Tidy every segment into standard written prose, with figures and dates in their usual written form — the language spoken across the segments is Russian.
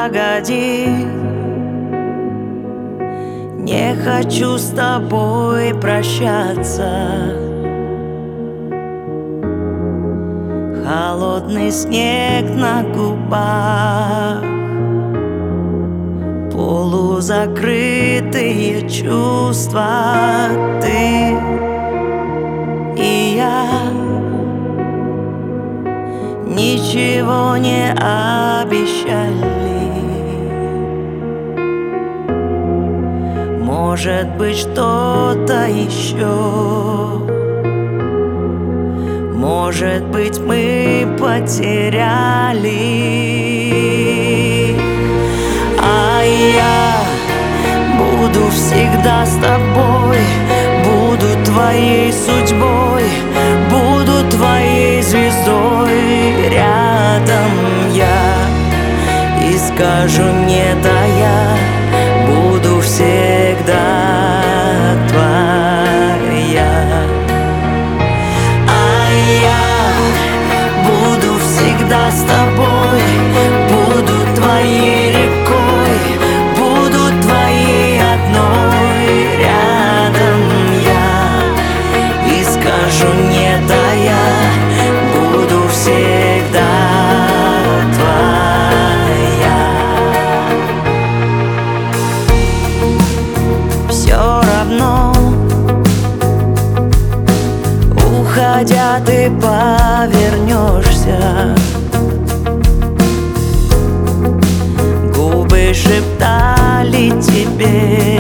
погоди, не хочу с тобой прощаться. Холодный снег на губах, полузакрытые чувства. Ты и я ничего не обещали. Может быть, что-то еще. Может быть, мы потеряли. А я буду всегда с тобой, буду твоей судьбой, буду твоей звездой. Рядом я и скажу нет, а я буду всегда твоя. Всегда с тобой, буду твоей рекой, буду твоей одной. Рядом я и скажу нет, а я буду всегда твоя. Все равно, уходя, ты повернешься. Губы шептали тебе,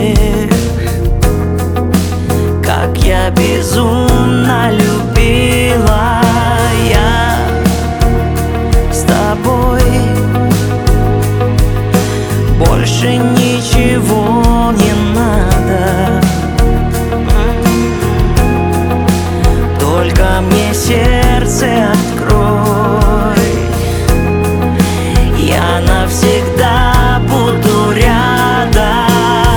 как я безумно любила. Я с тобой больше ничего не надо. Только мне сердце открой, я навсегда буду рядом.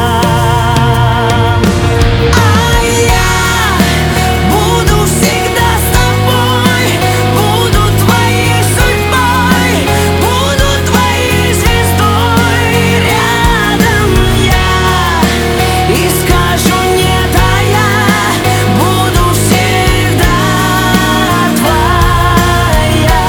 А я буду всегда с тобой, буду твоей судьбой, буду твоей звездой. Рядом я и скажу нет, а я буду всегда твоя.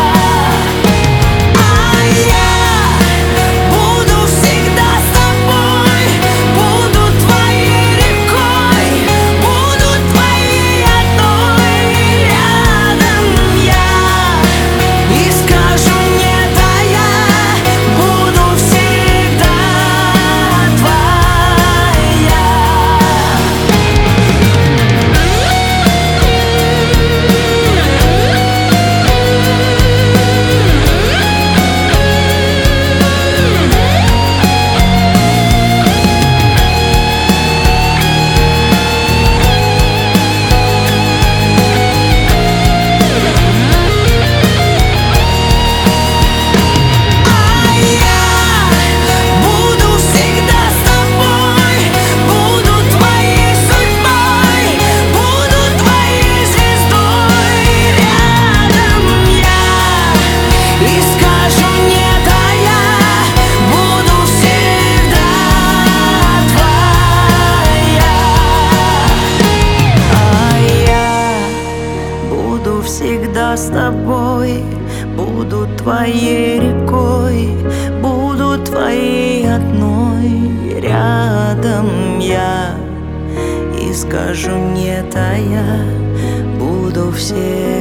А я буду всегда с тобой, буду твоей рекой, буду твоей одной. Рядом я и скажу нет, а я буду всегда твоя. Буду всегда с тобой, буду твоей судьбой, буду твоей звездой. Рядом я и скажу нет, а я буду всегда твоя. А я буду всегда с тобой, буду твоей рекой, буду твоей одной. Рядом я и скажу нет, а я буду всегда